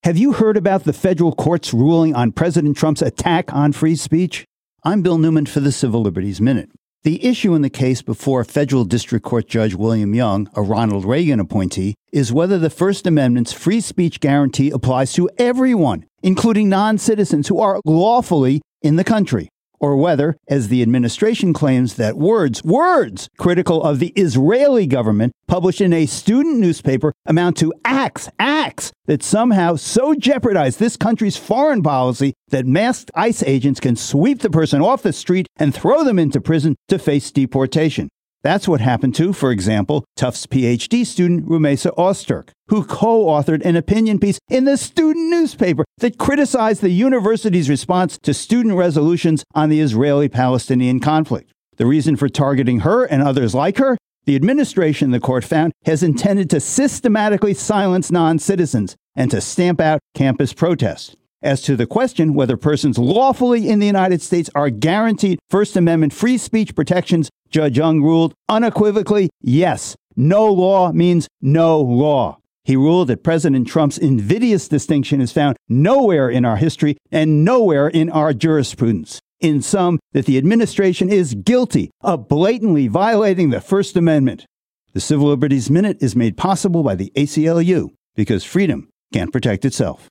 Have you heard about the federal court's ruling on President Trump's attack on free speech? I'm Bill Newman for the Civil Liberties Minute. The issue in the case before Federal District Court Judge William Young, a Ronald Reagan appointee, is whether the First Amendment's free speech guarantee applies to everyone, including non-citizens who are lawfully in the country, or whether, as the administration claims, that words critical of the Israeli government published in a student newspaper amount to acts that somehow so jeopardize this country's foreign policy that masked ICE agents can sweep the person off the street and throw them into prison to face deportation. That's what happened to, for example, Tufts PhD student Rumeysa Ozturk, who co-authored an opinion piece in the student newspaper that criticized the university's response to student resolutions on the Israeli-Palestinian conflict. The reason for targeting her and others like her? The administration, the court found, has intended to systematically silence non-citizens and to stamp out campus protests. As to the question whether persons lawfully in the United States are guaranteed First Amendment free speech protections, Judge Young ruled unequivocally, yes. No law means no law. He ruled that President Trump's invidious distinction is found nowhere in our history and nowhere in our jurisprudence. In sum, that the administration is guilty of blatantly violating the First Amendment. The Civil Liberties Minute is made possible by the ACLU because freedom can't protect itself.